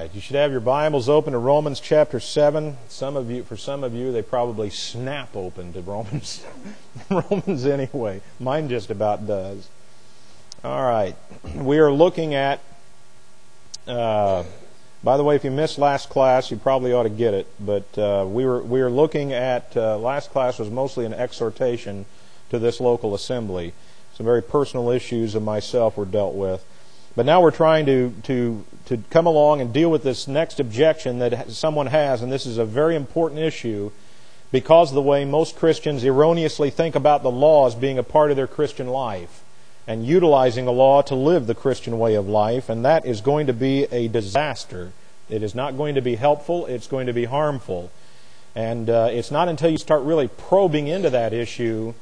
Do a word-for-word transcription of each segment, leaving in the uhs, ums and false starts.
You should have your Bibles open to Romans chapter seven. Some of you, for some of you, they probably snap open to Romans, Romans anyway. Mine just about does. All right, we are looking at. Uh, by the way, if you missed last class, you probably ought to get it. But uh, we were we were looking at uh, last class was mostly an exhortation to this local assembly. Some very personal issues of myself were dealt with. But now we're trying to, to to come along and deal with this next objection that someone has, and this is a very important issue because of the way most Christians erroneously think about the law as being a part of their Christian life and utilizing the law to live the Christian way of life, and that is going to be a disaster. It is not going to be helpful, it's going to be harmful. And uh, it's not until you start really probing into that issue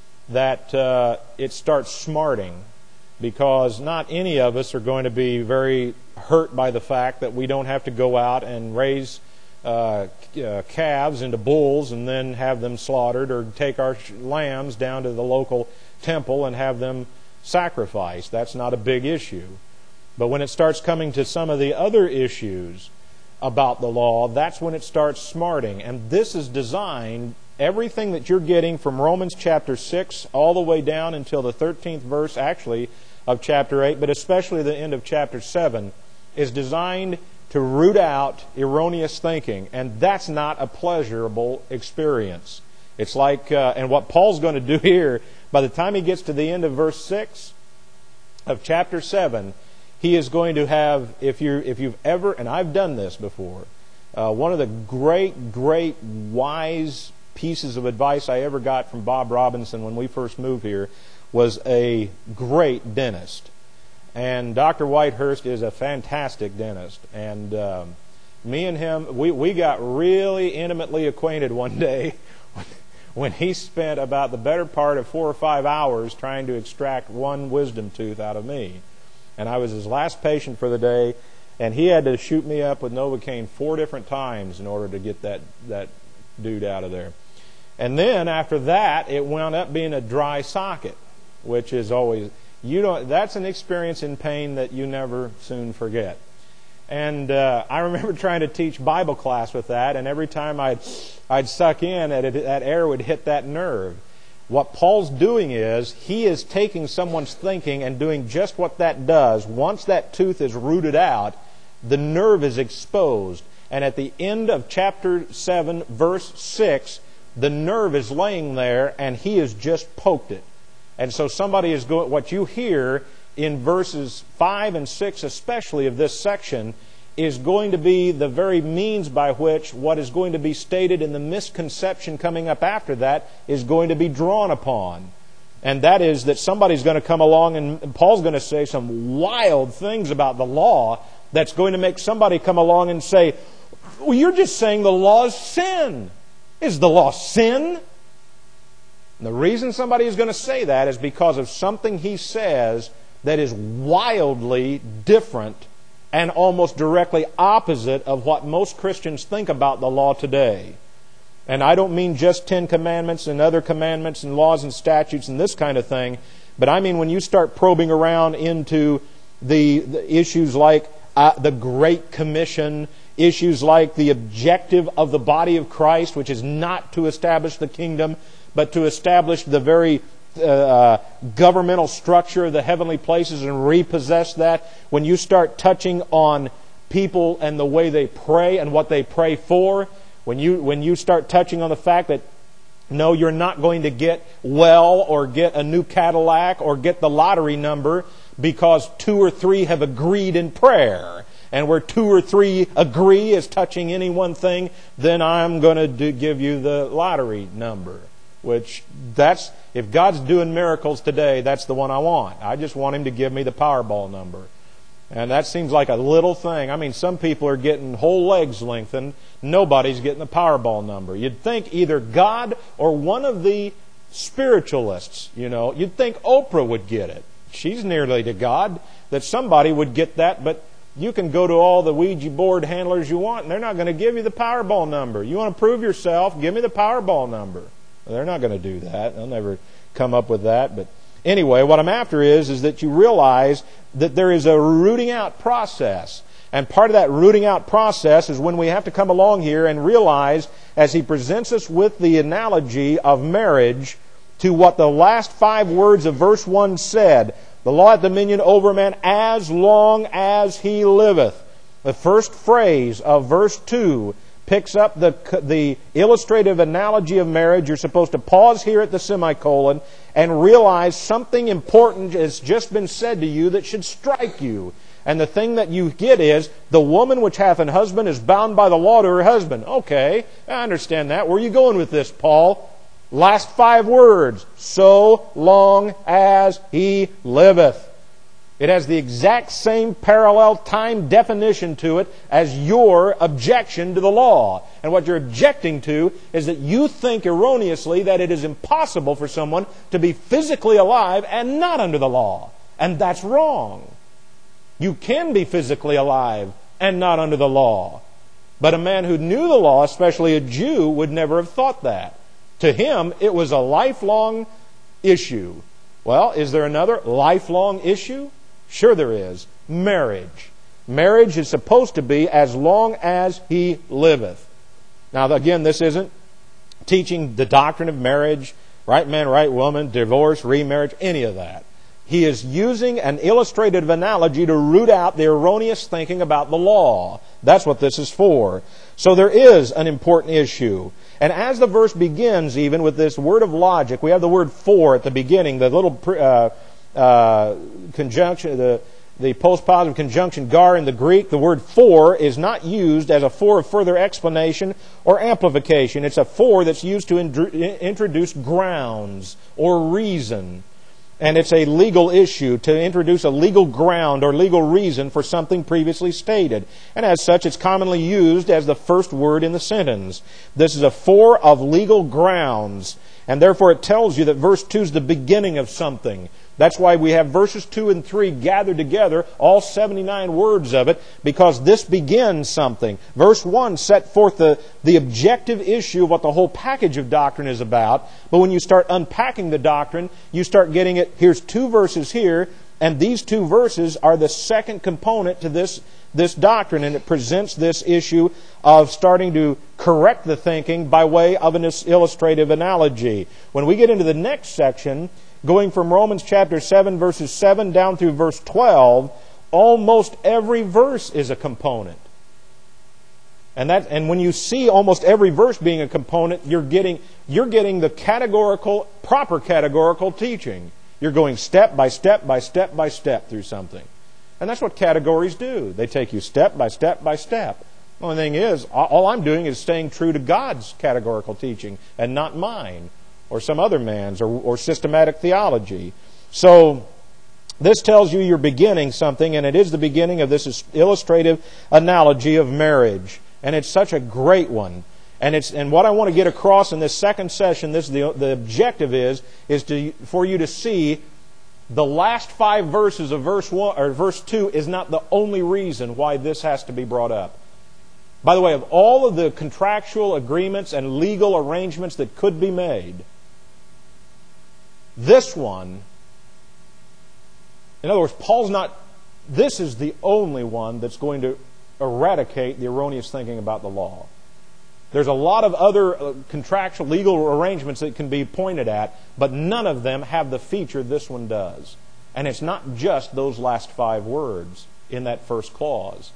that uh, it starts smarting. Because not any of us are going to be very hurt by the fact that we don't have to go out and raise uh, uh, calves into bulls and then have them slaughtered, or take our lambs down to the local temple and have them sacrificed. That's not a big issue. But when it starts coming to some of the other issues about the law, that's when it starts smarting. And this is designed, everything that you're getting from Romans chapter six all the way down until the thirteenth verse, actually, of chapter eight, but especially the end of chapter seven, is designed to root out erroneous thinking. And that's not a pleasurable experience. It's like, uh, and what Paul's going to do here, by the time he gets to the end of verse six of chapter seven, he is going to have, if you if you've ever, and I've done this before, uh, one of the great, great, wise pieces of advice I ever got from Bob Robinson when we first moved here was a great dentist. And Doctor Whitehurst is a fantastic dentist. And um, me and him, we, we got really intimately acquainted one day when he spent about the better part of four or five hours trying to extract one wisdom tooth out of me. And I was his last patient for the day, and he had to shoot me up with Novocaine four different times in order to get that, that dude out of there. And then after that, it wound up being a dry socket, which is always, you don't, that's an experience in pain that you never soon forget. And uh, I remember trying to teach Bible class with that, and every time I'd, I'd suck in, that that air would hit that nerve. What Paul's doing is, he is taking someone's thinking and doing just what that does. Once that tooth is rooted out, the nerve is exposed. And at the end of chapter seven, verse six, the nerve is laying there, and he has just poked it. And so somebody is going, what you hear in verses five and six especially of this section is going to be the very means by which what is going to be stated in the misconception coming up after that is going to be drawn upon. And that is that somebody's going to come along and Paul's going to say some wild things about the law that's going to make somebody come along and say, well, you're just saying the law is sin. Is the law sin? And the reason somebody is going to say that is because of something he says that is wildly different and almost directly opposite of what most Christians think about the law today. And I don't mean just Ten Commandments and other commandments and laws and statutes and this kind of thing, but I mean when you start probing around into the, the issues like uh, the Great Commission, issues like the objective of the body of Christ, which is not to establish the kingdom, but to establish the very uh, governmental structure of the heavenly places and repossess that. When you start touching on people and the way they pray and what they pray for, when you when you start touching on the fact that no, you're not going to get well or get a new Cadillac or get the lottery number because two or three have agreed in prayer. And where two or three agree is touching any one thing, then I'm going to do, give you the lottery number. Which, that's, if God's doing miracles today, that's the one I want. I just want Him to give me the Powerball number. And that seems like a little thing. I mean, some people are getting whole legs lengthened. Nobody's getting the Powerball number. You'd think either God or one of the spiritualists, you know, you'd think Oprah would get it. She's nearly to God, that somebody would get that, but you can go to all the Ouija board handlers you want, and they're not going to give you the Powerball number. You want to prove yourself, give me the Powerball number. Well, they're not going to do that. They'll never come up with that. But anyway, what I'm after is, is that you realize that there is a rooting out process. And part of that rooting out process is when we have to come along here and realize, as he presents us with the analogy of marriage, to what the last five words of verse one said, the law hath dominion over a man as long as he liveth. The first phrase of verse two picks up the, the illustrative analogy of marriage. You're supposed to pause here at the semicolon and realize something important has just been said to you that should strike you. And the thing that you get is, the woman which hath an husband is bound by the law to her husband. Okay, I understand that. Where are you going with this, Paul? Last five words. So long as he liveth. It has the exact same parallel time definition to it as your objection to the law. And what you're objecting to is that you think erroneously that it is impossible for someone to be physically alive and not under the law. And that's wrong. You can be physically alive and not under the law. But a man who knew the law, especially a Jew, would never have thought that. To him, it was a lifelong issue. Well, is there another lifelong issue? Sure there is. Marriage. Marriage is supposed to be as long as he liveth. Now, again, this isn't teaching the doctrine of marriage, right man, right woman, divorce, remarriage, any of that. He is using an illustrative analogy to root out the erroneous thinking about the law. That's what this is for. So there is an important issue. And as the verse begins, even with this word of logic, we have the word for at the beginning, the little uh, uh, conjunction, the, the postpositive conjunction gar in the Greek. The word for is not used as a for of further explanation or amplification. It's a for that's used to in- introduce grounds or reason. And it's a legal issue to introduce a legal ground or legal reason for something previously stated. And as such, it's commonly used as the first word in the sentence. This is a for of legal grounds. And therefore it tells you that verse two is the beginning of something. That's why we have verses two and three gathered together, all seventy-nine words of it, because this begins something. Verse one set forth the, the objective issue of what the whole package of doctrine is about. But when you start unpacking the doctrine, you start getting it, here's two verses here, and these two verses are the second component to this, this doctrine, and it presents this issue of starting to correct the thinking by way of an illustrative analogy. When we get into the next section, going from Romans chapter seven, verses seven down through verse twelve, almost every verse is a component. And that, and when you see almost every verse being a component, you're getting, you're getting the categorical, proper categorical teaching. You're going step by step by step by step through something. And that's what categories do. They take you step by step by step. The only thing is, all I'm doing is staying true to God's categorical teaching and not mine, or some other man's, or, or systematic theology. So, this tells you you're beginning something, and it is the beginning of this illustrative analogy of marriage. And it's such a great one. And it's and what I want to get across in this second session, this the, the objective is, is to for you to see the last five verses of verse one or verse two is not the only reason why this has to be brought up. By the way, of all of the contractual agreements and legal arrangements that could be made, this one, in other words, Paul's not, this is the only one that's going to eradicate the erroneous thinking about the law. There's a lot of other uh, contractual legal arrangements that can be pointed at, but none of them have the feature this one does. And it's not just those last five words in that first clause.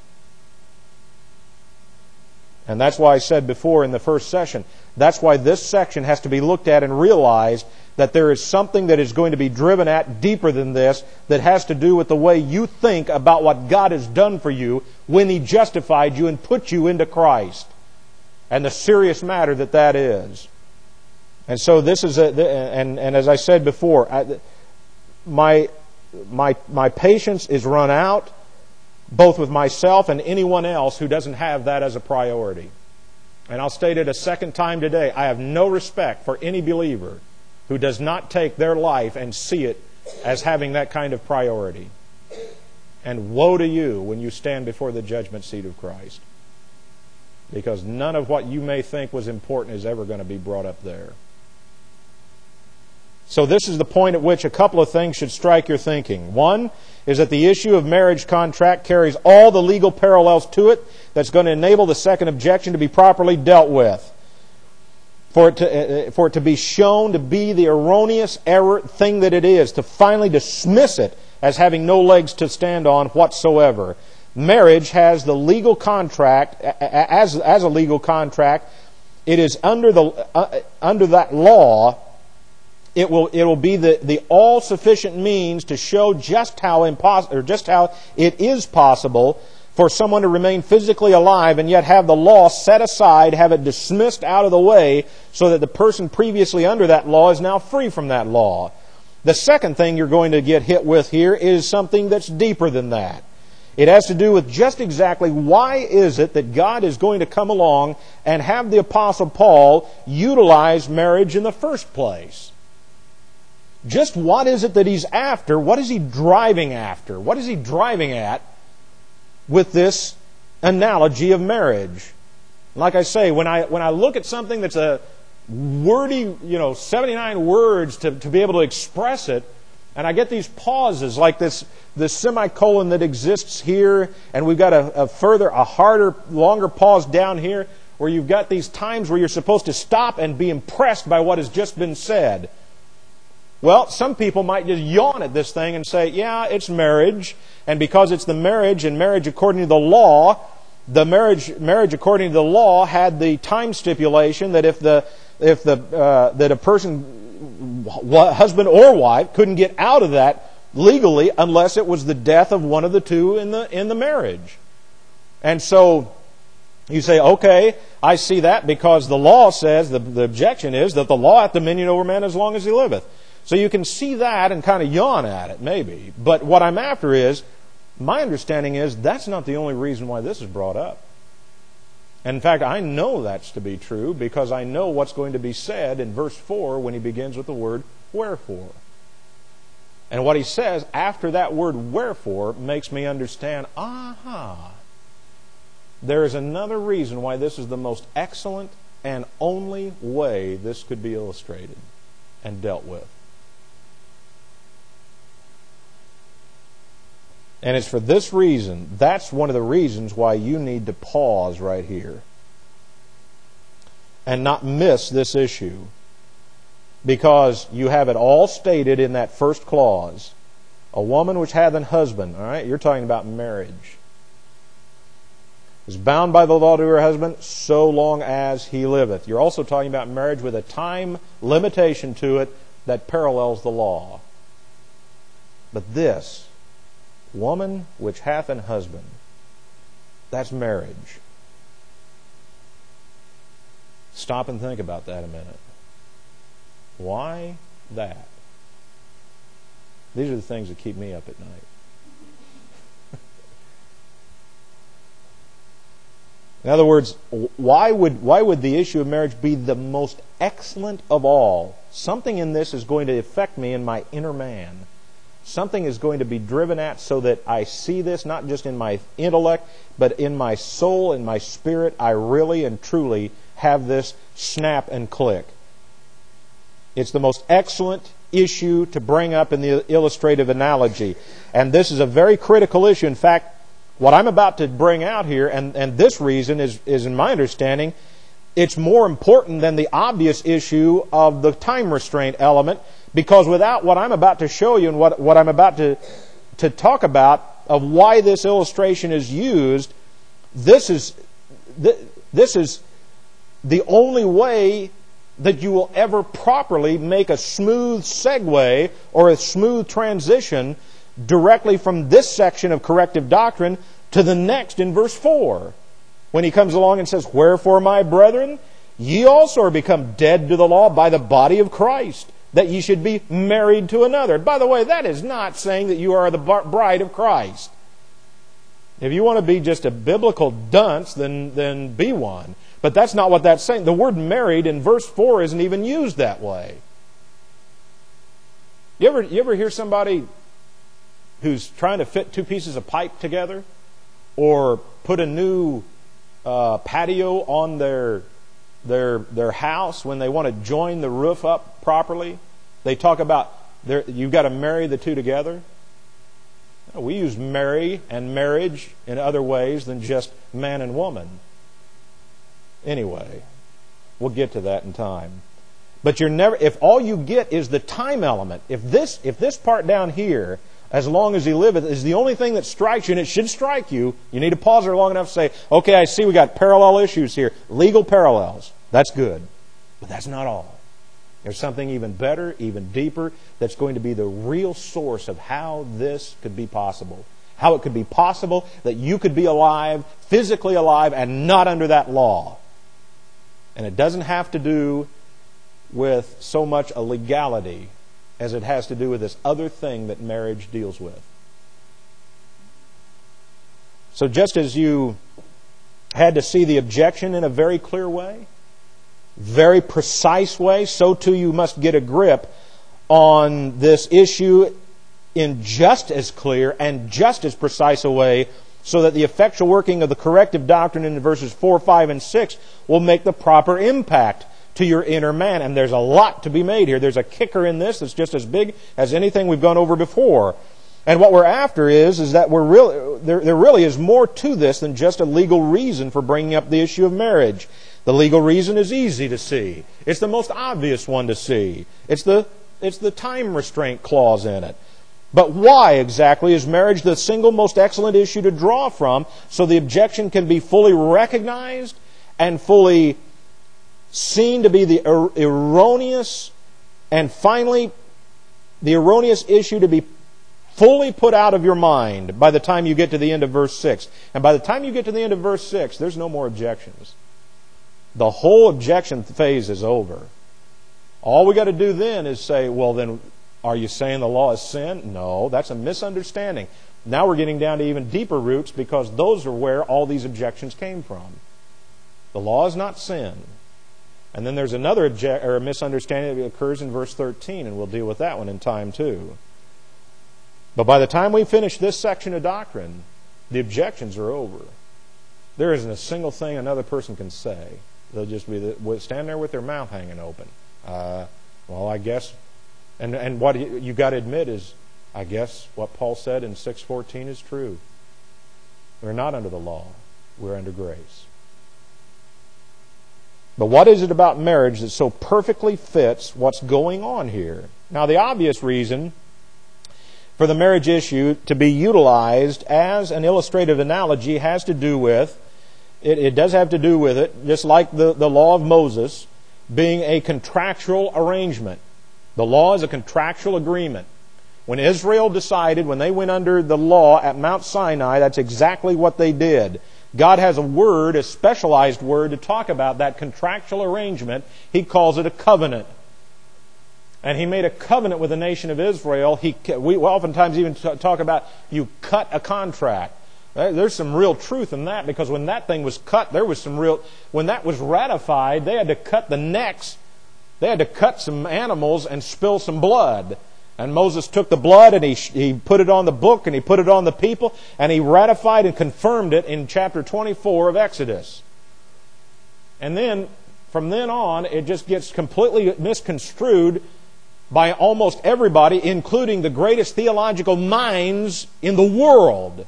And that's why I said before in the first session, that's why this section has to be looked at and realized that there is something that is going to be driven at deeper than this that has to do with the way you think about what God has done for you when He justified you and put you into Christ. And the serious matter that that is. And so this is a, and, and as I said before, I, my, my, my patience is run out, both with myself and anyone else who doesn't have that as a priority. And I'll state it a second time today. I have no respect for any believer who does not take their life and see it as having that kind of priority. And woe to you when you stand before the judgment seat of Christ. Because none of what you may think was important is ever going to be brought up there. So this is the point at which a couple of things should strike your thinking. One is that the issue of marriage contract carries all the legal parallels to it that's going to enable the second objection to be properly dealt with. For it to, uh, for it to be shown to be the erroneous error thing that it is, to finally dismiss it as having no legs to stand on whatsoever. Marriage has the legal contract, as, as a legal contract, it is under the uh, under that law. It will it will be the, the all sufficient means to show just how impos- or just how it is possible for someone to remain physically alive and yet have the law set aside, have it dismissed out of the way, so that the person previously under that law is now free from that law. The second thing you're going to get hit with here is something that's deeper than that. It has to do with just exactly why is it that God is going to come along and have the Apostle Paul utilize marriage in the first place. Just what is it that he's after? What is he driving after? What is he driving at with this analogy of marriage? Like I say, when I when I look at something that's a wordy, you know, seventy-nine words to, to be able to express it, and I get these pauses like this, this semicolon that exists here, and we've got a, a further, a harder, longer pause down here, where you've got these times where you're supposed to stop and be impressed by what has just been said. Well, some people might just yawn at this thing and say, yeah, it's marriage, and because it's the marriage, and marriage according to the law, the marriage marriage according to the law had the time stipulation that if the if the uh, that a person, husband or wife, couldn't get out of that legally unless it was the death of one of the two in the in the marriage. And so you say, okay, I see that because the law says, the, the objection is that the law hath dominion over man as long as he liveth. So you can see that and kind of yawn at it, maybe. But what I'm after is, my understanding is that's not the only reason why this is brought up. And in fact, I know that's to be true because I know what's going to be said in verse four when he begins with the word wherefore. And what he says after that word wherefore makes me understand, aha, there is another reason why this is the most excellent and only way this could be illustrated and dealt with. And it's for this reason, that's one of the reasons why you need to pause right here and not miss this issue. Because you have it all stated in that first clause. A woman which hath an husband, all right, you're talking about marriage, is bound by the law to her husband so long as he liveth. You're also talking about marriage with a time limitation to it that parallels the law. But this, woman which hath an husband, that's marriage. Stop and think about that a minute. Why that? These are the things that keep me up at night. In other words, why would why would the issue of marriage be the most excellent of all? Something in this is going to affect me in my inner man. Something is going to be driven at so that I see this not just in my intellect, but in my soul, in my spirit. I really and truly have this snap and click. It's the most excellent issue to bring up in the illustrative analogy. And this is a very critical issue. In fact, what I'm about to bring out here, and, and this reason is, is, in my understanding, it's more important than the obvious issue of the time restraint element, because without what I'm about to show you and what, what I'm about to, to talk about of why this illustration is used, this is, this is the only way that you will ever properly make a smooth segue or a smooth transition directly from this section of corrective doctrine to the next in verse four. When he comes along and says, wherefore, my brethren, ye also are become dead to the law by the body of Christ, that ye should be married to another. By the way, that is not saying that you are the bride of Christ. If you want to be just a biblical dunce, then, then be one. But that's not what that's saying. The word married in verse four isn't even used that way. You ever, you ever hear somebody who's trying to fit two pieces of pipe together, or put a new uh, patio on their their their house when they want to join the roof up properly? they talk about there, you've got to marry the two together. We use marry and marriage in other ways than just man and woman. Anyway, we'll get to that in time. But you're never, if all you get is the time element, if this, if this part down here, as long as you live it, is the only thing that strikes you, and it should strike you, you need to pause there long enough to say, okay, I see we got parallel issues here, legal parallels. That's good. But that's not all. There's something even better, even deeper, that's going to be the real source of how this could be possible. How it could be possible that you could be alive, physically alive, and not under that law. And it doesn't have to do with so much a legality as it has to do with this other thing that marriage deals with. So just as you had to see the objection in a very clear way, very precise way, so too you must get a grip on this issue in just as clear and just as precise a way, so that the effectual working of the corrective doctrine in verses four, five, and six will make the proper impact to your inner man. And there's a lot to be made here. There's a kicker in this that's just as big as anything we've gone over before. And what we're after is, is that we're really, there, there really is more to this than just a legal reason for bringing up the issue of marriage. The legal reason is easy to see. It's the most obvious one to see. It's the, it's the time restraint clause in it. But why exactly is marriage the single most excellent issue to draw from, so the objection can be fully recognized and fully seen to be the er- erroneous, and finally the erroneous issue to be fully put out of your mind by the time you get to the end of verse six. And by the time you get to the end of verse six, there's no more objections. The whole objection phase is over. All we got to do then is say, well then, are you saying the law is sin? No, that's a misunderstanding. Now we're getting down to even deeper roots, because those are where all these objections came from. The law is not sin. And then there's another object, or a misunderstanding that occurs in verse thirteen, and we'll deal with that one in time too. But by the time we finish this section of doctrine, the objections are over. There isn't a single thing another person can say. They'll just be the, stand there with their mouth hanging open. Uh, well, I guess, and and what you, you got to admit is, I guess what Paul said in six fourteen is true. We're not under the law; we're under grace. But what is it about marriage that so perfectly fits what's going on here? Now, the obvious reason for the marriage issue to be utilized as an illustrative analogy has to do with, it, it does have to do with it, just like the, the law of Moses, being a contractual arrangement. The law is a contractual agreement. When Israel decided, when they went under the law at Mount Sinai, that's exactly what they did. God has a word, a specialized word, to talk about that contractual arrangement. He calls it a covenant. And He made a covenant with the nation of Israel. He, we oftentimes even talk about, you cut a contract. There's some real truth in that, because when that thing was cut, there was some real... When that was ratified, they had to cut the necks. They had to cut some animals and spill some blood. And Moses took the blood and he, he put it on the book and he put it on the people, and he ratified and confirmed it in chapter twenty-four of Exodus. And then, from then on, it just gets completely misconstrued by almost everybody, including the greatest theological minds in the world.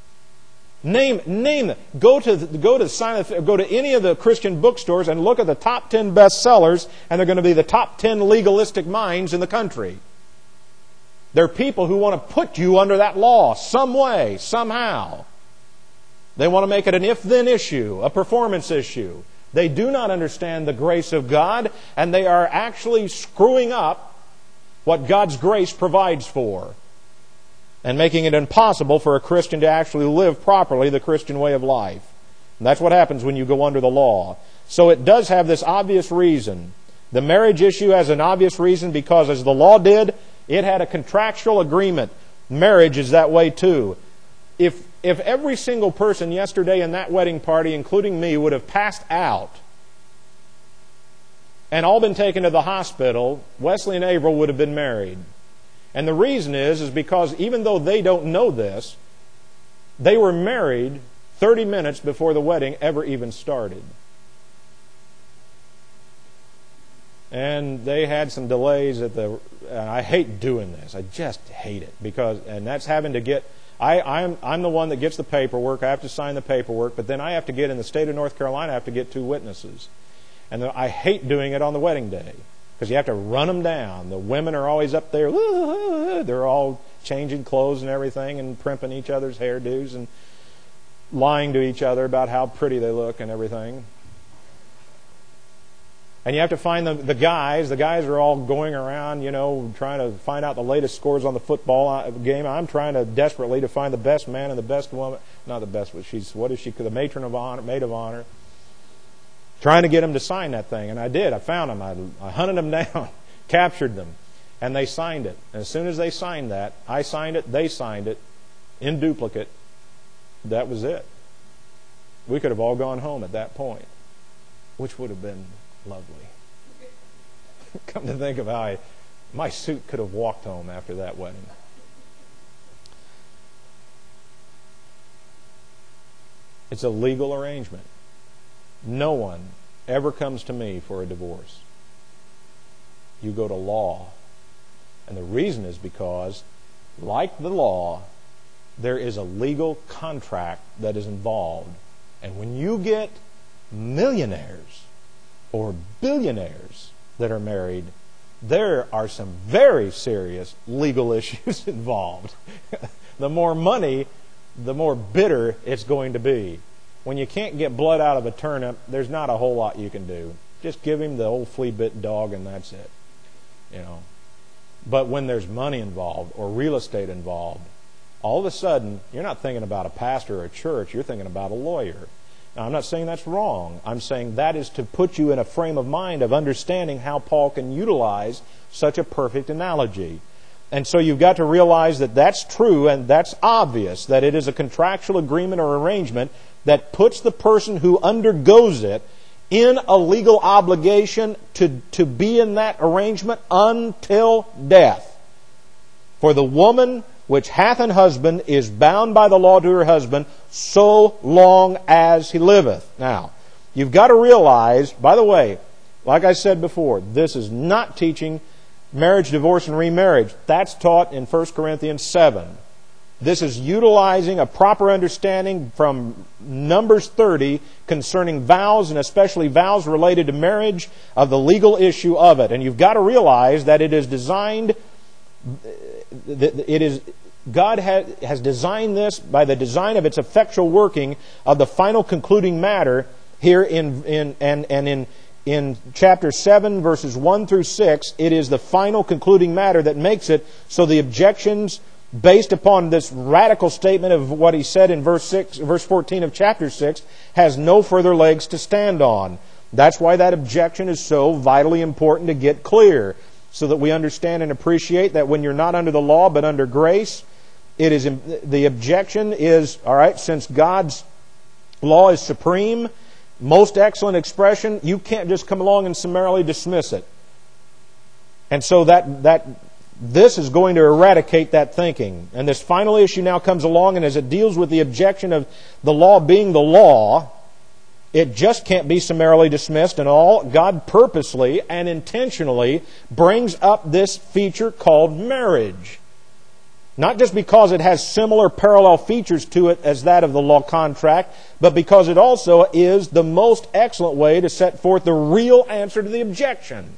Name, name them. Go to go to sign go to any of the Christian bookstores and look at the top ten bestsellers, and they're going to be the top ten legalistic minds in the country. They're people who want to put you under that law some way, somehow. They want to make it an if-then issue, a performance issue. They do not understand the grace of God, and they are actually screwing up what God's grace provides for, and making it impossible for a Christian to actually live properly the Christian way of life. And that's what happens when you go under the law. So it does have this obvious reason. The marriage issue has an obvious reason, because as the law did, it had a contractual agreement. Marriage is that way too. If if every single person yesterday in that wedding party, including me, would have passed out and all been taken to the hospital, Wesley and Averill would have been married. And the reason is, is because even though they don't know this, they were married thirty minutes before the wedding ever even started. And they had some delays at the, and I hate doing this. I just hate it because, and that's having to get, I, I'm, I'm the one that gets the paperwork. I have to sign the paperwork, but then I have to get, in the state of North Carolina, I have to get two witnesses. And the, I hate doing it on the wedding day because you have to run them down. The women are always up there. They're all changing clothes and everything and primping each other's hairdos and lying to each other about how pretty they look and everything. And you have to find the, the guys. The guys are all going around, you know, trying to find out the latest scores on the football game. I'm trying to desperately to find the best man and the best woman. Not the best, but she's, what is she? The matron of honor, maid of honor. Trying to get them to sign that thing. And I did. I found them. I, I hunted them down, captured them, and they signed it. And as soon as they signed that, I signed it, they signed it, in duplicate. That was it. We could have all gone home at that point, which would have been lovely. Come to think of how I, my suit could have walked home after that wedding. It's a legal arrangement. No one ever comes to me for a divorce. You go to law. And the reason is because, like the law, there is a legal contract that is involved. And when you get millionaires or billionaires that are married, there are some very serious legal issues involved. The more money, the more bitter it's going to be. When you can't get blood out of a turnip, there's not a whole lot you can do. Just give him the old flea-bitten dog and that's it. You know. But when there's money involved or real estate involved, all of a sudden, you're not thinking about a pastor or a church, you're thinking about a lawyer. Now, I'm not saying that's wrong. I'm saying that is to put you in a frame of mind of understanding how Paul can utilize such a perfect analogy. And so you've got to realize that that's true and that's obvious, that it is a contractual agreement or arrangement that puts the person who undergoes it in a legal obligation to, to be in that arrangement until death. For the woman which hath an husband is bound by the law to her husband so long as he liveth. Now, you've got to realize, by the way, like I said before, this is not teaching marriage, divorce, and remarriage. That's taught in First Corinthians seven. This is utilizing a proper understanding from Numbers thirty concerning vows, and especially vows related to marriage, of the legal issue of it. And you've got to realize that it is designed, it is God has designed this by the design of its effectual working of the final concluding matter here in, in and, and in In chapter seven, verses one through six, it is the final concluding matter that makes it so the objections based upon this radical statement of what he said in verse six, verse fourteen of chapter six has no further legs to stand on. That's why that objection is so vitally important to get clear, so that we understand and appreciate that when you're not under the law but under grace, it is the objection is, all right, since God's law is supreme, most excellent expression, you can't just come along and summarily dismiss it. And so that that this is going to eradicate that thinking. And this final issue now comes along, and as it deals with the objection of the law being the law, it just can't be summarily dismissed and all. God purposely and intentionally brings up this feature called marriage. Not just because it has similar parallel features to it as that of the law contract, but because it also is the most excellent way to set forth the real answer to the objection.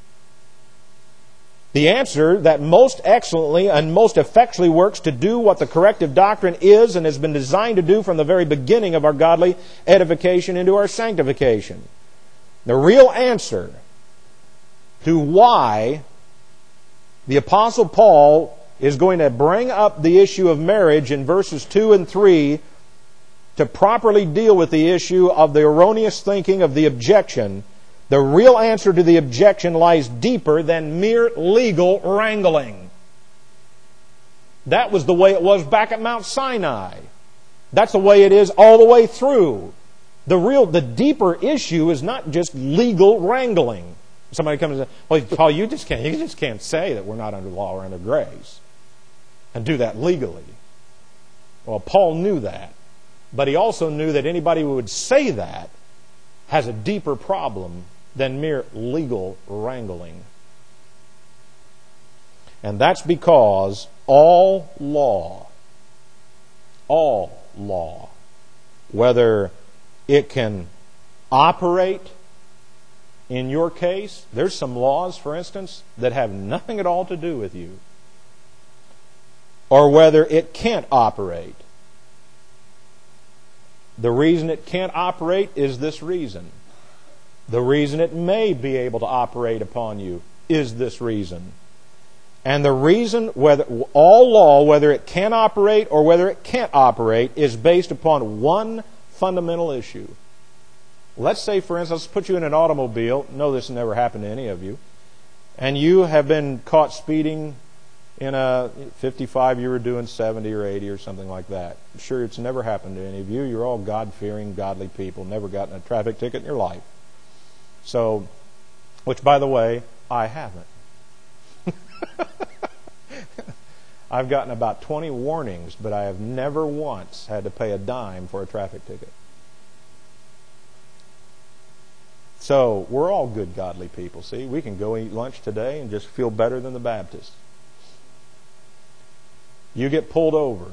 The answer that most excellently and most effectually works to do what the corrective doctrine is and has been designed to do from the very beginning of our godly edification into our sanctification. The real answer to why the Apostle Paul is going to bring up the issue of marriage in verses two and three to properly deal with the issue of the erroneous thinking of the objection. The real answer to the objection lies deeper than mere legal wrangling. That was the way it was back at Mount Sinai. That's the way it is all the way through. The real, the deeper issue is not just legal wrangling. Somebody comes and says, well, Paul, you just can't, you just can't say that we're not under law or under grace and do that legally. Well, Paul knew that. But he also knew that anybody who would say that has a deeper problem than mere legal wrangling. And that's because all law, all law, whether it can operate in your case, there's some laws, for instance, that have nothing at all to do with you, or whether it can't operate. The reason it can't operate is this reason. The reason it may be able to operate upon you is this reason. And the reason whether all law, whether it can operate or whether it can't operate, is based upon one fundamental issue. Let's say, for instance, let's put you in an automobile. No, this never happened to any of you. And you have been caught speeding in a fifty-five, you were doing seventy or eighty or something like that. I'm sure it's never happened to any of you. You're all God-fearing, godly people, never gotten a traffic ticket in your life. So, which, by the way, I haven't. I've gotten about twenty warnings, but I have never once had to pay a dime for a traffic ticket. So, we're all good, godly people. See, we can go eat lunch today and just feel better than the Baptists. You get pulled over.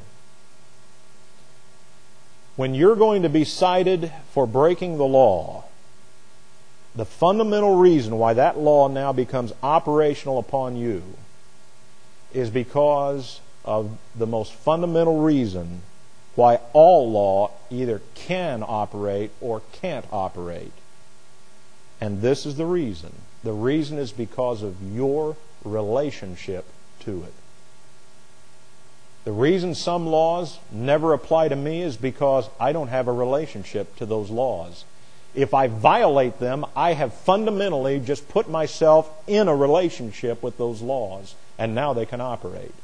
When you're going to be cited for breaking the law, the fundamental reason why that law now becomes operational upon you is because of the most fundamental reason why all law either can operate or can't operate. And this is the reason. The reason is because of your relationship to it. The reason some laws never apply to me is because I don't have a relationship to those laws. If I violate them, I have fundamentally just put myself in a relationship with those laws, and now they can operate.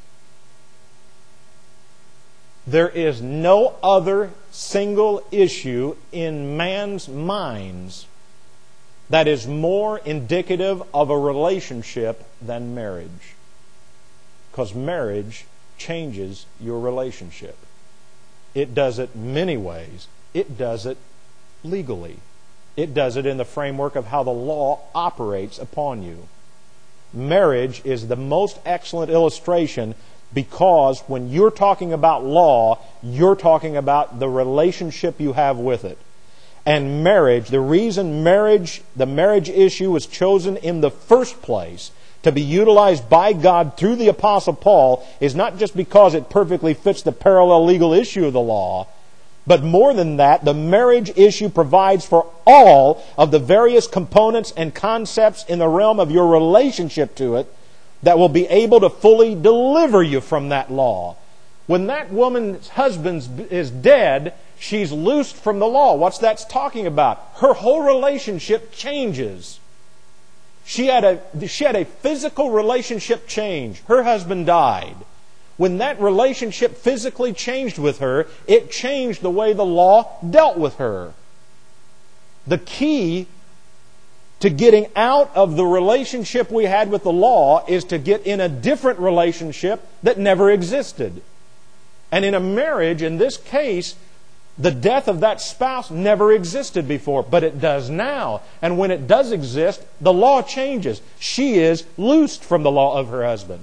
There is no other single issue in man's minds that is more indicative of a relationship than marriage. Because marriage changes your relationship. It does it many ways. It does it legally. It does it in the framework of how the law operates upon you. Marriage is the most excellent illustration because when you're talking about law, you're talking about the relationship you have with it. And marriage, the reason marriage, the marriage issue was chosen in the first place to be utilized by God through the Apostle Paul is not just because it perfectly fits the parallel legal issue of the law, but more than that, the marriage issue provides for all of the various components and concepts in the realm of your relationship to it that will be able to fully deliver you from that law. When that woman's husband is dead, she's loosed from the law. What's that talking about? Her whole relationship changes. She had a, she had a physical relationship change. Her husband died. When that relationship physically changed with her, it changed the way the law dealt with her. The key to getting out of the relationship we had with the law is to get in a different relationship that never existed. And in a marriage, in this case, the death of that spouse never existed before, but it does now. And when it does exist, the law changes. She is loosed from the law of her husband.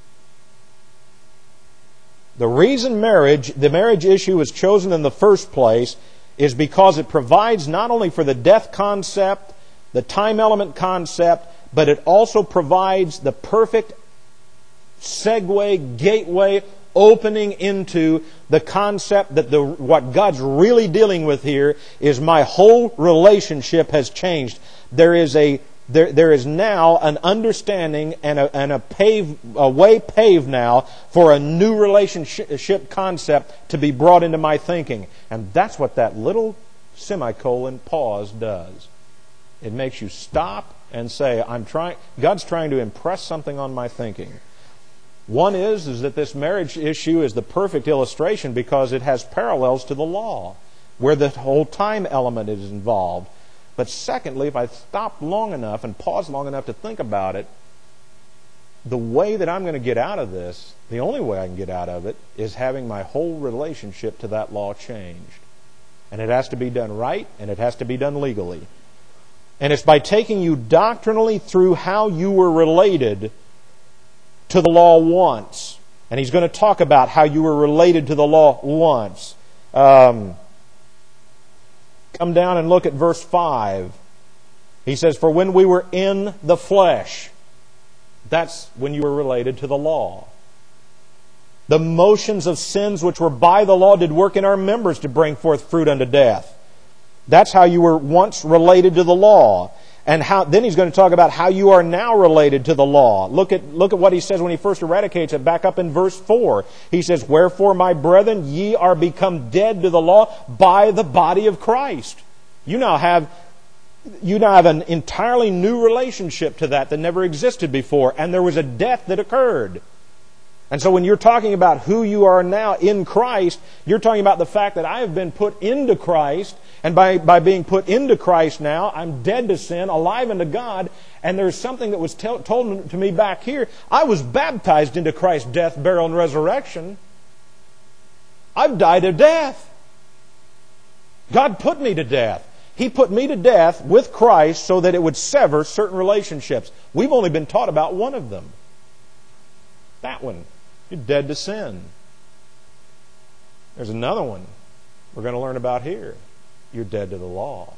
The reason marriage, the marriage issue was chosen in the first place is because it provides not only for the death concept, the time element concept, but it also provides the perfect segue, gateway, opening into the concept that the what God's really dealing with here is my whole relationship has changed. There is a there there is now an understanding and a and a pave a way paved now for a new relationship concept to be brought into my thinking. And that's what that little semicolon pause does. It makes you stop and say, I'm trying God's trying to impress something on my thinking. One is, is that this marriage issue is the perfect illustration because it has parallels to the law, where the whole time element is involved. But secondly, if I stop long enough and pause long enough to think about it, the way that I'm going to get out of this, the only way I can get out of it, is having my whole relationship to that law changed. And it has to be done right, and it has to be done legally. And it's by taking you doctrinally through how you were related to the law once. And he's going to talk about how you were related to the law once. Um, come down and look at verse five. He says, "For when we were in the flesh," that's when you were related to the law. "The motions of sins which were by the law did work in our members to bring forth fruit unto death." That's how you were once related to the law. And how then he's going to talk about how you are now related to the law. Look at look at what he says when he first eradicates it back up in verse four. He says, "Wherefore, my brethren, ye are become dead to the law by the body of Christ." You now have you now have an entirely new relationship to that that never existed before. And there was a death that occurred. And so when you're talking about who you are now in Christ, you're talking about the fact that I have been put into Christ, and by, by being put into Christ now, I'm dead to sin, alive unto God, and there's something that was tell, told to me back here. I was baptized into Christ's death, burial, and resurrection. I've died a death. God put me to death. He put me to death with Christ so that it would sever certain relationships. We've only been taught about one of them. That one. You're dead to sin. There's another one we're going to learn about here. You're dead to the law.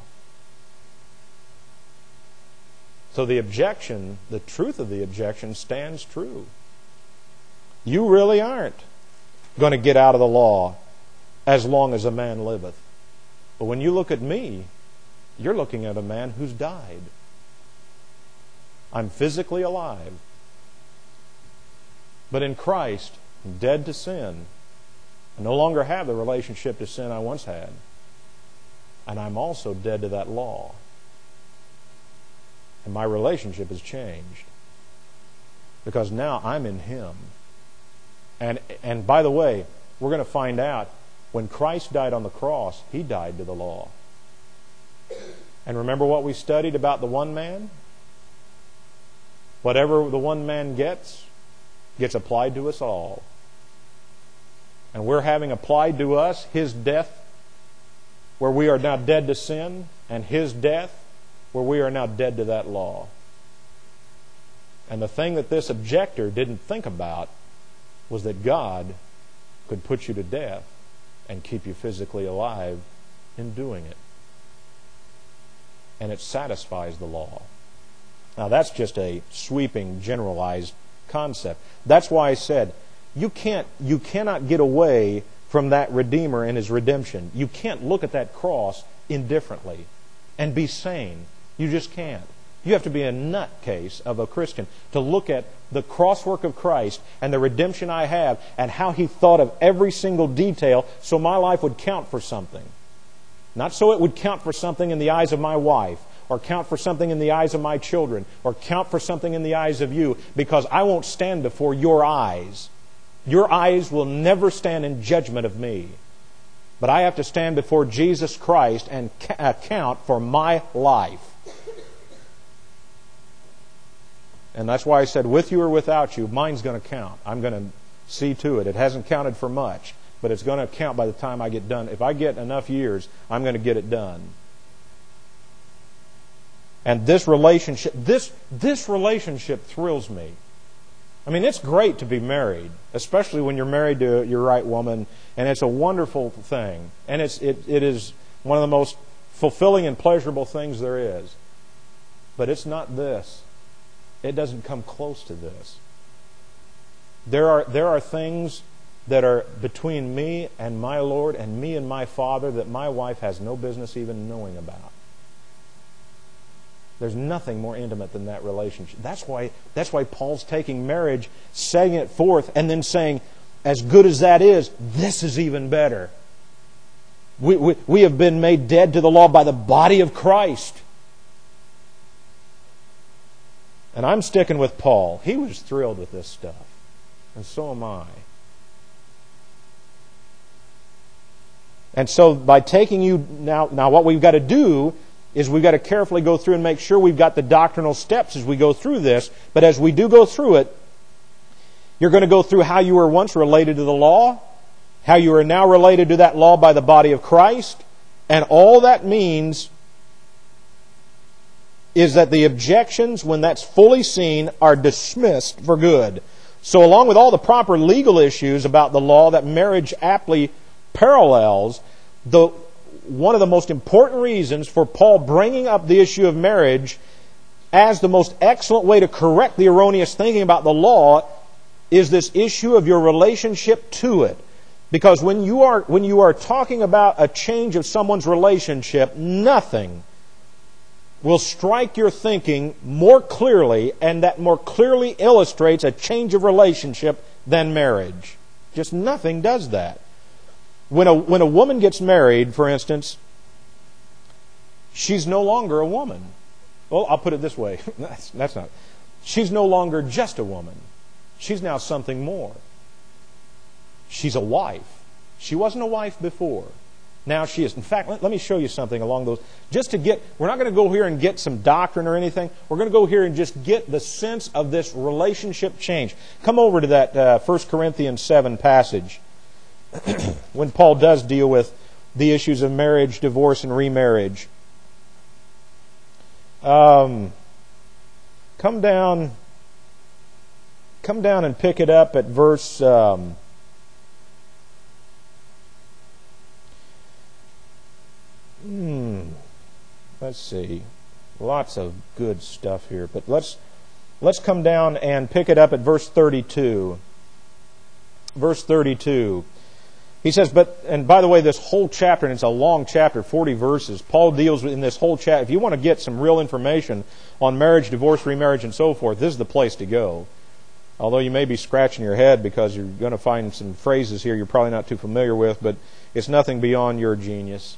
So the objection, the truth of the objection stands true. You really aren't going to get out of the law as long as a man liveth. But when you look at me, you're looking at a man who's died. I'm physically alive. But in Christ, I'm dead to sin. I no longer have the relationship to sin I once had. And I'm also dead to that law. And my relationship has changed. Because now I'm in Him. And, and by the way, we're going to find out when Christ died on the cross, He died to the law. And remember what we studied about the one man? Whatever the one man gets, gets applied to us all. And we're having applied to us His death, where we are now dead to sin, and His death, where we are now dead to that law. And the thing that this objector didn't think about was that God could put you to death and keep you physically alive in doing it. And it satisfies the law. Now that's just a sweeping, generalized concept. That's why I said you can't you cannot get away from that Redeemer and His redemption. You can't look at that cross indifferently and be sane. You just can't. You have to be a nutcase of a Christian to look at the crosswork of Christ and the redemption I have and how He thought of every single detail so my life would count for something. Not so it would count for something in the eyes of my wife, or count for something in the eyes of my children, or count for something in the eyes of you, because I won't stand before your eyes. Your eyes will never stand in judgment of me. But I have to stand before Jesus Christ and account for my life. And that's why I said, with you or without you, mine's going to count. I'm going to see to it. It hasn't counted for much, but it's going to count by the time I get done. If I get enough years, I'm going to get it done. And this relationship, this, this relationship thrills me. I mean, it's great to be married, especially when you're married to your right woman, and it's a wonderful thing. And it's, it, it is one of the most fulfilling and pleasurable things there is. But it's not this. It doesn't come close to this. There are, there are things that are between me and my Lord and me and my Father that my wife has no business even knowing about. There's nothing more intimate than that relationship. That's why, that's why Paul's taking marriage, setting it forth, and then saying, as good as that is, this is even better. We, we, we have been made dead to the law by the body of Christ. And I'm sticking with Paul. He was thrilled with this stuff. And so am I. And so by taking you now, now what we've got to do is we've got to carefully go through and make sure we've got the doctrinal steps as we go through this. But as we do go through it, you're going to go through how you were once related to the law, how you are now related to that law by the body of Christ, and all that means is that the objections, when that's fully seen, are dismissed for good. So along with all the proper legal issues about the law that marriage aptly parallels, the one of the most important reasons for Paul bringing up the issue of marriage as the most excellent way to correct the erroneous thinking about the law is this issue of your relationship to it. Because when you are when you are talking about a change of someone's relationship, nothing will strike your thinking more clearly, and that more clearly illustrates a change of relationship than marriage. Just nothing does that. When a when a woman gets married, for instance, she's no longer a woman. Well, I'll put it this way. That's, that's not. She's no longer just a woman. She's now something more. She's a wife. She wasn't a wife before. Now she is. In fact, let, let me show you something along those. Just to get, we're not going to go here and get some doctrine or anything. We're going to go here and just get the sense of this relationship change. Come over to that uh, First Corinthians seven passage when Paul does deal with the issues of marriage, divorce, and remarriage. Um, come down, come down and pick it up at verse. Um, Hmm. Let's see. Lots of good stuff here, but let's let's come down and pick it up at verse thirty-two. Verse thirty-two. He says, but, and by the way, this whole chapter, and it's a long chapter, forty verses, Paul deals with in this whole chapter. If you want to get some real information on marriage, divorce, remarriage, and so forth, this is the place to go. Although you may be scratching your head because you're going to find some phrases here you're probably not too familiar with, but it's nothing beyond your genius.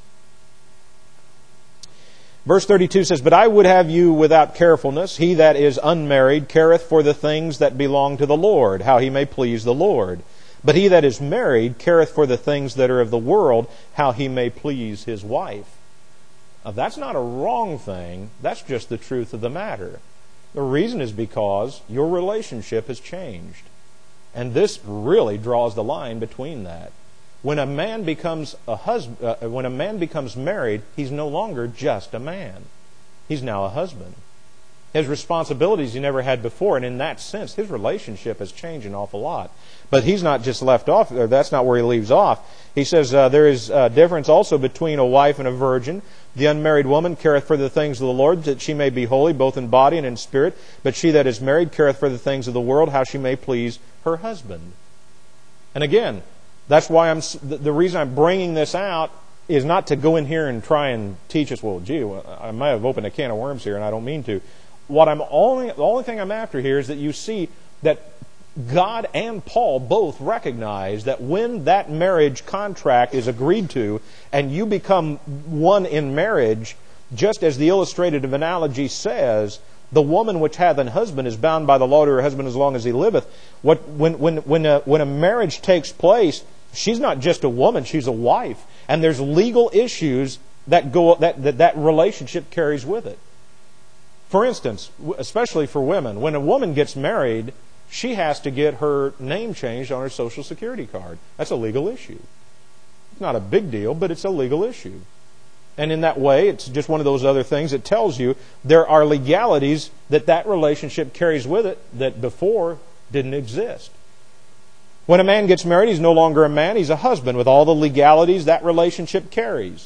Verse thirty-two says, but I would have you without carefulness. He that is unmarried careth for the things that belong to the Lord, how he may please the Lord. But he that is married careth for the things that are of the world, how he may please his wife. Now, that's not a wrong thing. That's just the truth of the matter. The reason is because your relationship has changed. And this really draws the line between that. When a man becomes a husband, uh, when a man becomes married, he's no longer just a man. He's now a husband. His responsibilities he never had before, and in that sense, his relationship has changed an awful lot. But he's not just left off, or that's not where he leaves off. He says, uh, there is a difference also between a wife and a virgin. The unmarried woman careth for the things of the Lord, that she may be holy, both in body and in spirit. But she that is married careth for the things of the world, how she may please her husband. And again, that's why I'm. The reason I'm bringing this out is not to go in here and try and teach us, well, gee, I might have opened a can of worms here, and I don't mean to. What I'm only, the only thing I'm after here is that you see that God and Paul both recognize that when that marriage contract is agreed to and you become one in marriage, just as the illustrative analogy says, the woman which hath an husband is bound by the law to her husband as long as he liveth. What, when, when, when, a, when a marriage takes place, she's not just a woman, she's a wife. And there's legal issues that go that that, that relationship carries with it. For instance, especially for women, when a woman gets married, she has to get her name changed on her Social Security card. That's a legal issue. It's not a big deal, but it's a legal issue. And in that way, it's just one of those other things that tells you there are legalities that that relationship carries with it that before didn't exist. When a man gets married, he's no longer a man, he's a husband with all the legalities that relationship carries.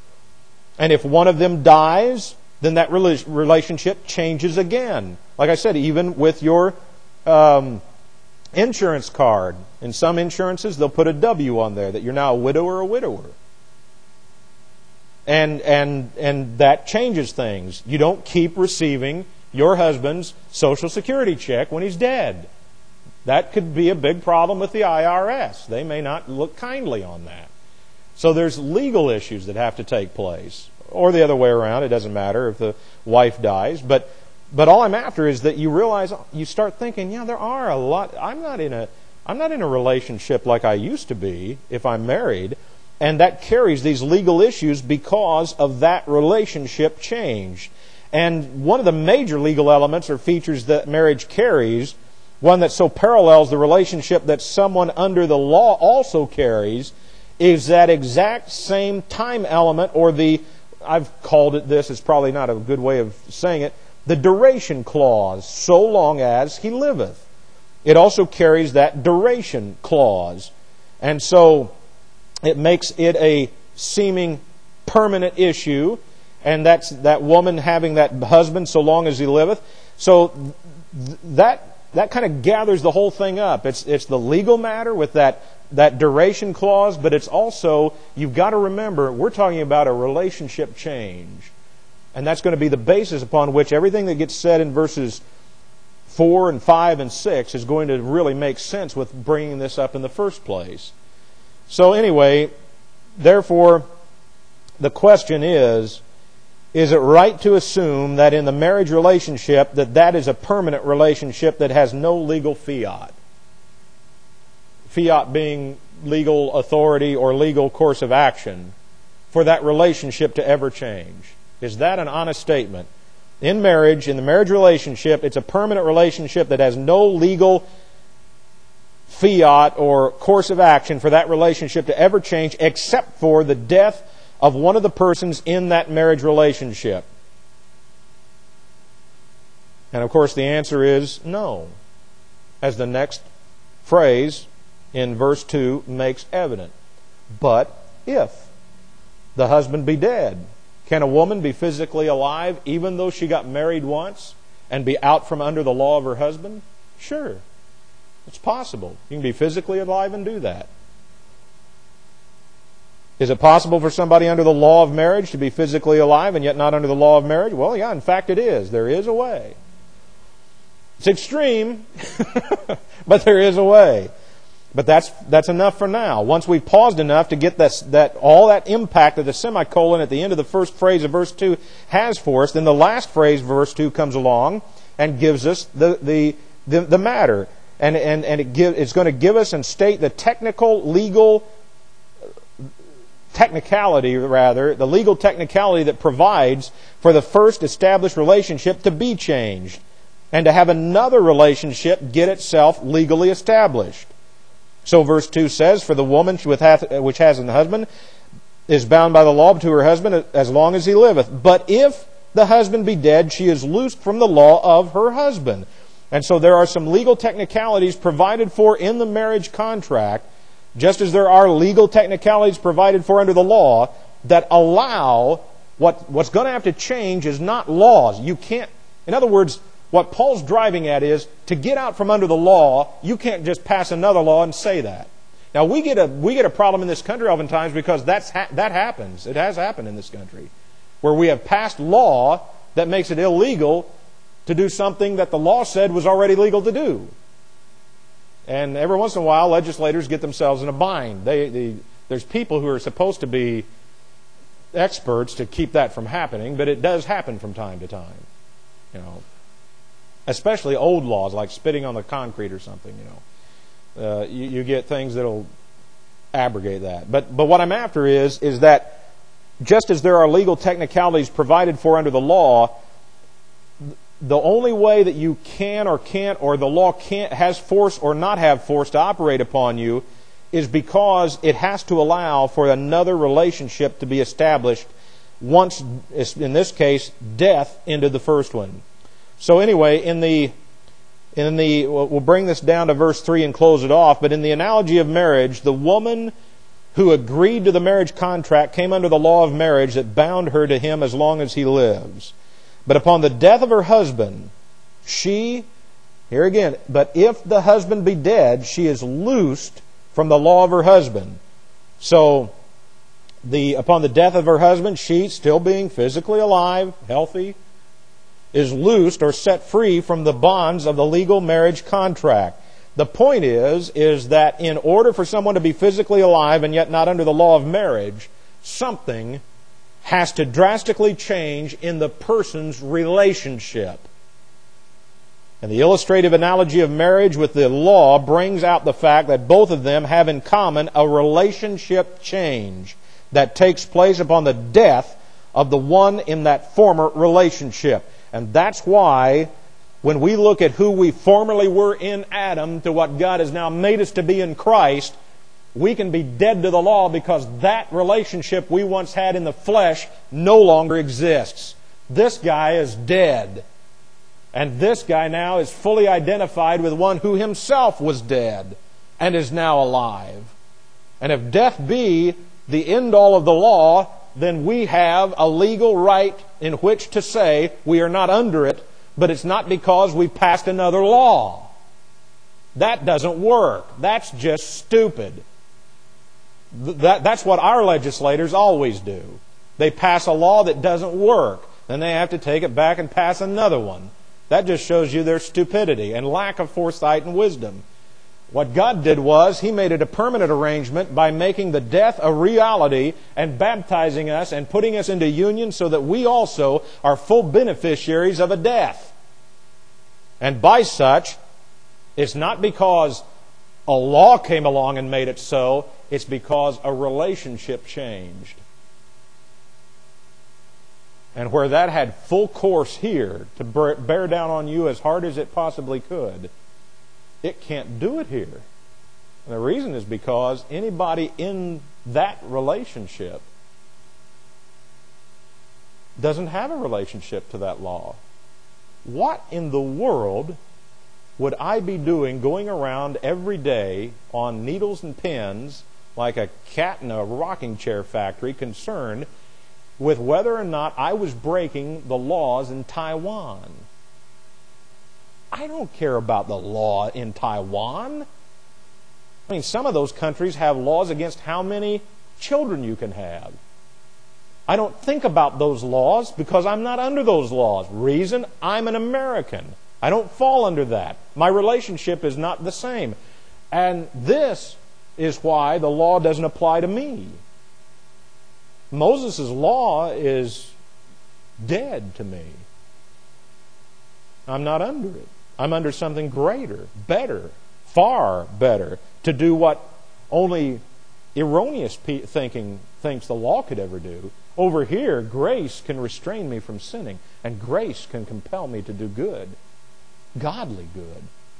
And if one of them dies, then that relationship changes again. Like I said, even with your um, insurance card. In some insurances, they'll put a W on there, that you're now a widow or a widower. And, and, and that changes things. You don't keep receiving your husband's Social Security check when he's dead. That could be a big problem with the I R S. They may not look kindly on that. So there's legal issues that have to take place. Or the other way around, it doesn't matter if the wife dies. But but all I'm after is that you realize, you start thinking, yeah, there are a lot. I'm not in a I'm not in a relationship like I used to be if I'm married. And that carries these legal issues because of that relationship change. And one of the major legal elements or features that marriage carries, one that so parallels the relationship that someone under the law also carries, is that exact same time element, or the, I've called it this, it's probably not a good way of saying it, the duration clause, so long as he liveth. It also carries that duration clause. And so it makes it a seeming permanent issue, and that's that woman having that husband so long as he liveth. So th- that that kind of gathers the whole thing up. It's it's the legal matter with that that duration clause, but it's also, you've got to remember, we're talking about a relationship change. And that's going to be the basis upon which everything that gets said in verses four and five and six is going to really make sense with bringing this up in the first place. So anyway, therefore, the question is, is it right to assume that in the marriage relationship that that is a permanent relationship that has no legal fiat? Fiat being legal authority or legal course of action for that relationship to ever change. Is that an honest statement? In marriage, in the marriage relationship, it's a permanent relationship that has no legal fiat or course of action for that relationship to ever change except for the death of one of the persons in that marriage relationship. And of course the answer is no, as the next phrase in verse two makes evident. But if the husband be dead, can a woman be physically alive even though she got married once and be out from under the law of her husband? Sure. It's possible. You can be physically alive and do that. Is it possible for somebody under the law of marriage to be physically alive and yet not under the law of marriage? Well, yeah, in fact it is. There is a way. It's extreme, but there is a way. But that's that's enough for now. Once we've paused enough to get this, that all that impact that the semicolon at the end of the first phrase of verse two has for us, then the last phrase of verse two comes along and gives us the the the, the matter. And and and it give, it's going to give us and state the technical, legal technicality, rather, the legal technicality that provides for the first established relationship to be changed and to have another relationship get itself legally established. So verse two says, for the woman which has an husband is bound by the law to her husband as long as he liveth. But if the husband be dead, she is loosed from the law of her husband. And so there are some legal technicalities provided for in the marriage contract, just as there are legal technicalities provided for under the law, that allow what, what's going to have to change is not laws. You can't, in other words, what Paul's driving at is, to get out from under the law, you can't just pass another law and say that. Now, we get a we get a problem in this country oftentimes because that's ha- that happens. It has happened in this country, where we have passed law that makes it illegal to do something that the law said was already legal to do. And every once in a while, legislators get themselves in a bind. They, they, there's people who are supposed to be experts to keep that from happening, but it does happen from time to time. You know, especially old laws like spitting on the concrete or something. You know, uh, you, you get things that'll abrogate that. But but what I'm after is is that just as there are legal technicalities provided for under the law, the only way that you can or can't, or the law can't, has force or not have force to operate upon you, is because it has to allow for another relationship to be established once, in this case, death ended the first one. So anyway, in the in the we'll bring this down to verse three and close it off. But in the analogy of marriage, the woman who agreed to the marriage contract came under the law of marriage that bound her to him as long as he lives. But upon the death of her husband, she, here again, but if the husband be dead, she is loosed from the law of her husband. So, the upon the death of her husband, she, still being physically alive, healthy, is loosed or set free from the bonds of the legal marriage contract. The point is, is that in order for someone to be physically alive and yet not under the law of marriage, something has to drastically change in the person's relationship. And the illustrative analogy of marriage with the law brings out the fact that both of them have in common a relationship change that takes place upon the death of the one in that former relationship. And that's why when we look at who we formerly were in Adam to what God has now made us to be in Christ, we can be dead to the law because that relationship we once had in the flesh no longer exists. This guy is dead. And this guy now is fully identified with one who himself was dead and is now alive. And if death be the end-all of the law, then we have a legal right in which to say we are not under it, but it's not because we've passed another law. That doesn't work. That's just stupid. That, that's what our legislators always do. They pass a law that doesn't work. Then they have to take it back and pass another one. That just shows you their stupidity and lack of foresight and wisdom. What God did was, He made it a permanent arrangement by making the death a reality and baptizing us and putting us into union so that we also are full beneficiaries of a death. And by such, it's not because a law came along and made it so, it's because a relationship changed. And where that had full course here to bear down on you as hard as it possibly could, it can't do it here. And the reason is because anybody in that relationship doesn't have a relationship to that law. What in the world would I be doing going around every day on needles and pins like a cat in a rocking chair factory concerned with whether or not I was breaking the laws in Taiwan? I don't care about the law in Taiwan. I mean, some of those countries have laws against how many children you can have. I don't think about those laws because I'm not under those laws. Reason, I'm an American. I don't fall under that. My relationship is not the same. And this is why the law doesn't apply to me. Moses' law is dead to me. I'm not under it. I'm under something greater, better, far better, to do what only erroneous thinking thinks the law could ever do. Over here, grace can restrain me from sinning, and grace can compel me to do good, godly good.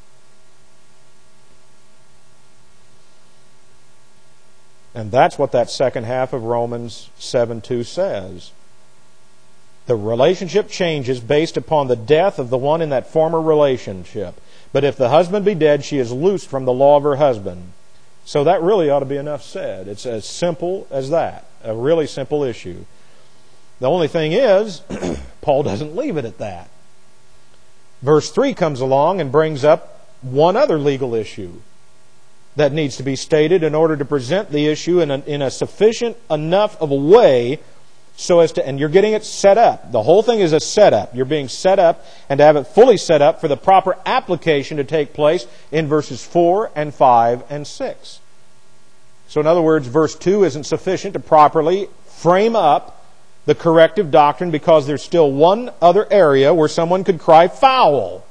And that's what that second half of Romans seven two says. The relationship changes based upon the death of the one in that former relationship. But if the husband be dead, she is loosed from the law of her husband. So that really ought to be enough said. It's as simple as that. A really simple issue. The only thing is, Paul doesn't leave it at that. Verse three comes along and brings up one other legal issue that needs to be stated in order to present the issue in a, in a sufficient enough of a way so as to, and you're getting it set up. The whole thing is a setup. You're being set up, and to have it fully set up for the proper application to take place in verses four and five and six. So in other words, verse two isn't sufficient to properly frame up the corrective doctrine because there's still one other area where someone could cry foul.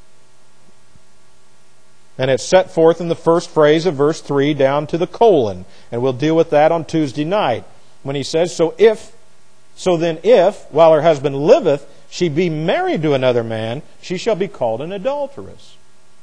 And it's set forth in the first phrase of verse three down to the colon. And we'll deal with that on Tuesday night. When he says, so if, so then if, while her husband liveth, she be married to another man, she shall be called an adulteress.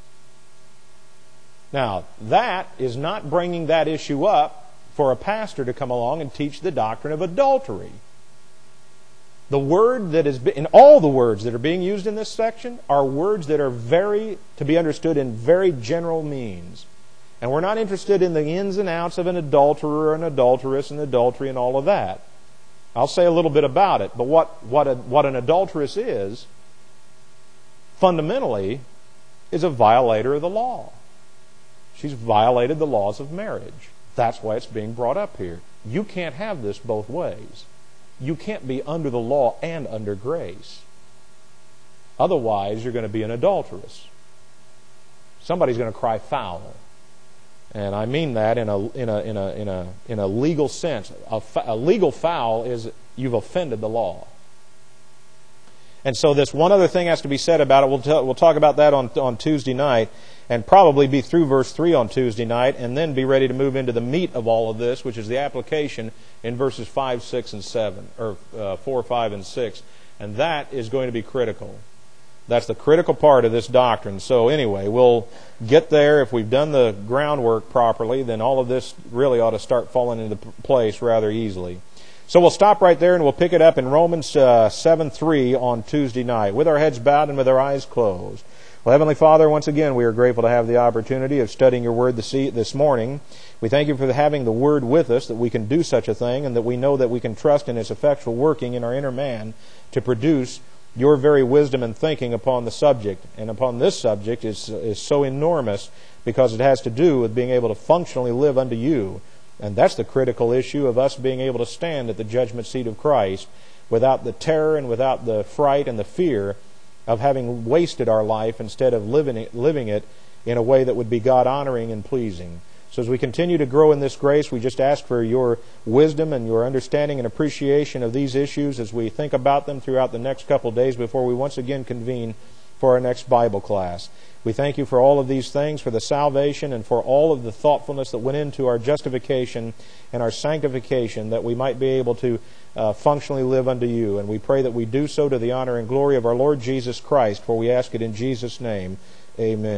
Now, that is not bringing that issue up for a pastor to come along and teach the doctrine of adultery. The word that is, in all the words that are being used in this section are words that are very, to be understood in very general means. And we're not interested in the ins and outs of an adulterer or an adulteress and adultery and all of that. I'll say a little bit about it, but what, what, a, what an adulteress is, fundamentally, is a violator of the law. She's violated the laws of marriage. That's why it's being brought up here. You can't have this both ways. You can't be under the law and under grace. Otherwise, you're going to be an adulteress. Somebody's going to cry foul. And I mean that in a in a in a in a in a legal sense. A, a legal foul is you've offended the law. And so this one other thing has to be said about it. We'll t- we'll talk about that on on Tuesday night, and probably be through verse three on Tuesday night, and then be ready to move into the meat of all of this, which is the application in verses five, six, and seven, or uh, four, five, and six, and that is going to be critical. That's the critical part of this doctrine. So anyway, we'll get there. If we've done the groundwork properly, then all of this really ought to start falling into place rather easily. So we'll stop right there and we'll pick it up in Romans uh, seven three on Tuesday night, with our heads bowed and with our eyes closed. Well, Heavenly Father, once again, we are grateful to have the opportunity of studying your Word this, e- this morning. We thank you for having the Word with us, that we can do such a thing, and that we know that we can trust in its effectual working in our inner man to produce your very wisdom and thinking upon the subject. And upon this subject is, is so enormous because it has to do with being able to functionally live unto you. And that's the critical issue of us being able to stand at the judgment seat of Christ without the terror and without the fright and the fear of having wasted our life instead of living it, living it in a way that would be God-honoring and pleasing. So as we continue to grow in this grace, we just ask for your wisdom and your understanding and appreciation of these issues as we think about them throughout the next couple of days before we once again convene for our next Bible class. We thank you for all of these things, for the salvation and for all of the thoughtfulness that went into our justification and our sanctification, that we might be able to uh, functionally live unto you. And we pray that we do so to the honor and glory of our Lord Jesus Christ, for we ask it in Jesus' name. Amen.